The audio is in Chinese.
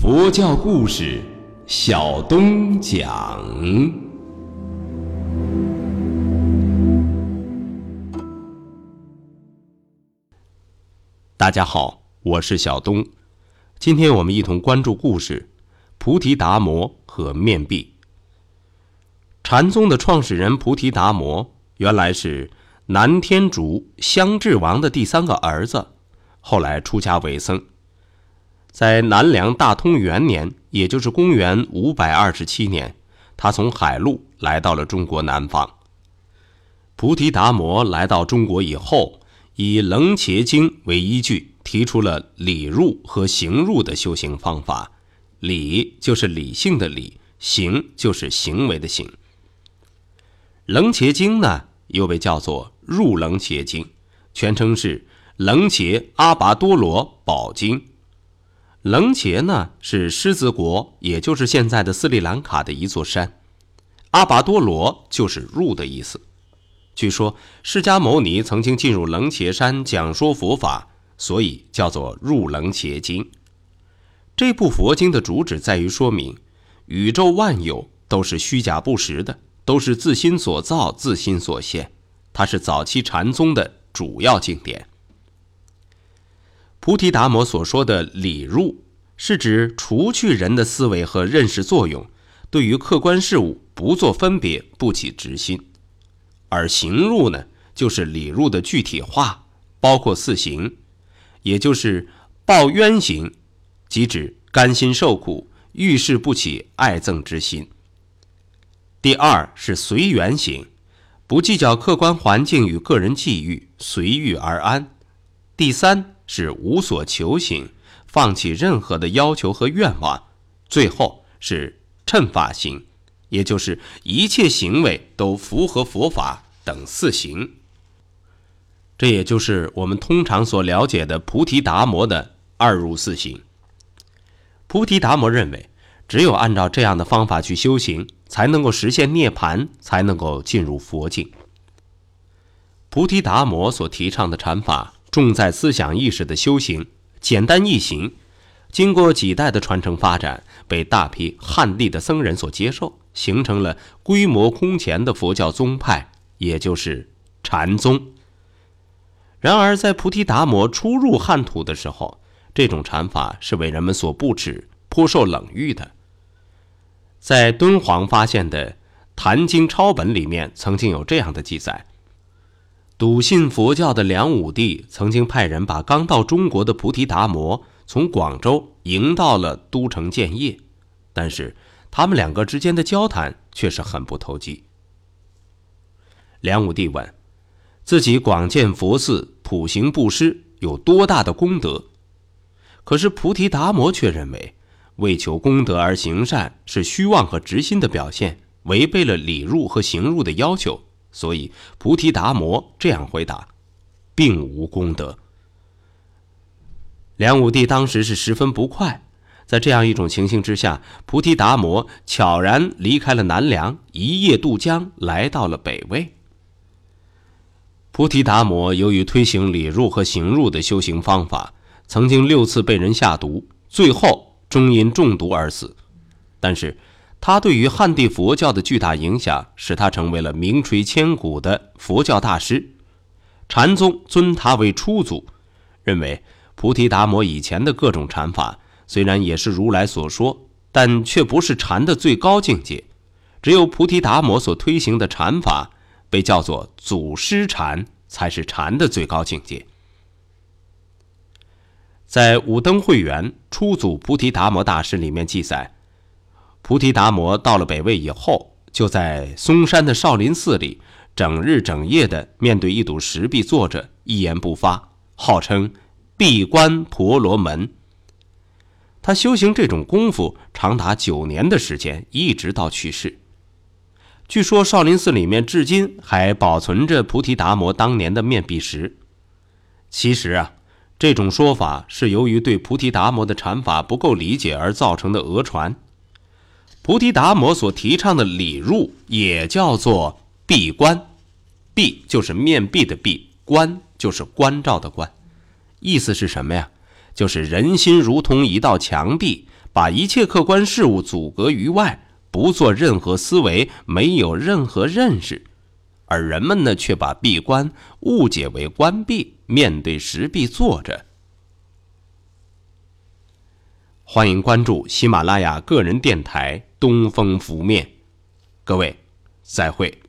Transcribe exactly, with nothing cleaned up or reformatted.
佛教故事，小东讲。大家好，我是小东。今天我们一同关注故事：菩提达摩和面壁。禅宗的创始人菩提达摩原来是南天竺香智王的第三个儿子，后来出家为僧。在南梁大通元年，也就是公元五百二十七年，他从海路来到了中国南方。菩提达摩来到中国以后，以《楞伽经》为依据，提出了理入和行入的修行方法。理就是理性的理，行就是行为的行。《楞伽经》呢，又被叫做《入楞伽经》，全称是《楞伽阿跋多罗宝经》。楞伽呢，是狮子国，也就是现在的斯里兰卡的一座山。阿跋多罗就是入的意思。据说释迦牟尼曾经进入楞伽山讲说佛法，所以叫做入楞伽经。这部佛经的主旨在于说明，宇宙万有都是虚假不实的，都是自心所造，自心所现。它是早期禅宗的主要经典。菩提达摩所说的理入，是指除去人的思维和认识作用，对于客观事物不做分别，不起执心。而行入呢，就是理入的具体化，包括四行，也就是报冤行，即指甘心受苦，遇事不起爱憎之心。第二是随缘行，不计较客观环境与个人际遇，随遇而安。第三是无所求行，放弃任何的要求和愿望。最后是称法行，也就是一切行为都符合佛法等四行。这也就是我们通常所了解的菩提达摩的二入四行。菩提达摩认为，只有按照这样的方法去修行，才能够实现涅槃，才能够进入佛境。菩提达摩所提倡的禅法重在思想意识的修行，简单易行，经过几代的传承发展，被大批汉地的僧人所接受，形成了规模空前的佛教宗派，也就是禅宗。然而在菩提达摩初入汉土的时候，这种禅法是为人们所不齿，颇受冷遇的。在敦煌发现的坛经抄本里面曾经有这样的记载，笃信佛教的梁武帝曾经派人把刚到中国的菩提达摩从广州迎到了都城建业，但是他们两个之间的交谈却是很不投机。梁武帝问，自己广建佛寺，普行布施，有多大的功德？可是菩提达摩却认为，为求功德而行善是虚妄和执心的表现，违背了理入和行入的要求。所以菩提达摩这样回答，并无功德。梁武帝当时是十分不快，在这样一种情形之下，菩提达摩悄然离开了南梁，一叶渡江，来到了北魏。菩提达摩由于推行理入和行入的修行方法，曾经六次被人下毒，最后终因中毒而死。但是他对于汉地佛教的巨大影响，使他成为了名垂千古的佛教大师。禅宗尊他为初祖，认为菩提达摩以前的各种禅法虽然也是如来所说，但却不是禅的最高境界。只有菩提达摩所推行的禅法被叫做祖师禅，才是禅的最高境界。在五灯会元初祖菩提达摩大师里面记载，菩提达摩到了北魏以后，就在嵩山的少林寺里整日整夜的面对一堵石壁坐着，一言不发，号称闭关婆罗门。他修行这种功夫长达九年的时间，一直到去世。据说少林寺里面至今还保存着菩提达摩当年的面壁石。其实啊，这种说法是由于对菩提达摩的禅法不够理解而造成的讹传。菩提达摩所提倡的理入也叫做闭关，闭就是面壁的闭，关就是关照的关。意思是什么呀？就是人心如同一道墙壁， 把一切客观事物阻隔于外，不做任何思维，没有任何认识。而人们呢，却把闭关误解为关闭，面对石壁坐着。欢迎关注喜马拉雅个人电台东风拂面，各位再会。